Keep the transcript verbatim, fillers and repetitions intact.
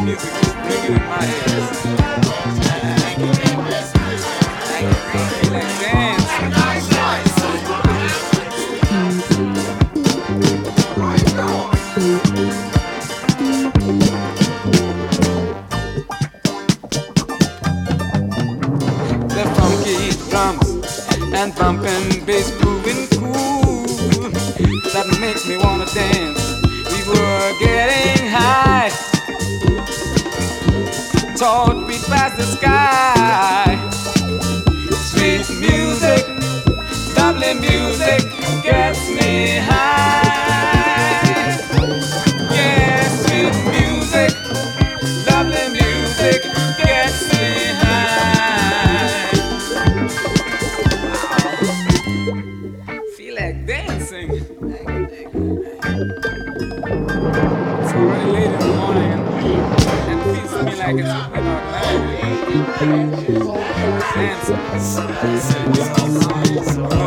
music is ringing in my ears. I feel like dancing. The funky drums and bumping bass grooving cool, that makes me wanna dance. We were getting high, tall beat past the sky. Sweet music, lovely music gets me high. Yeah, sweet music, lovely music gets me high. Feel like dancing. It's already late in the morning and, and it feels to me like it's you know night. Dancing.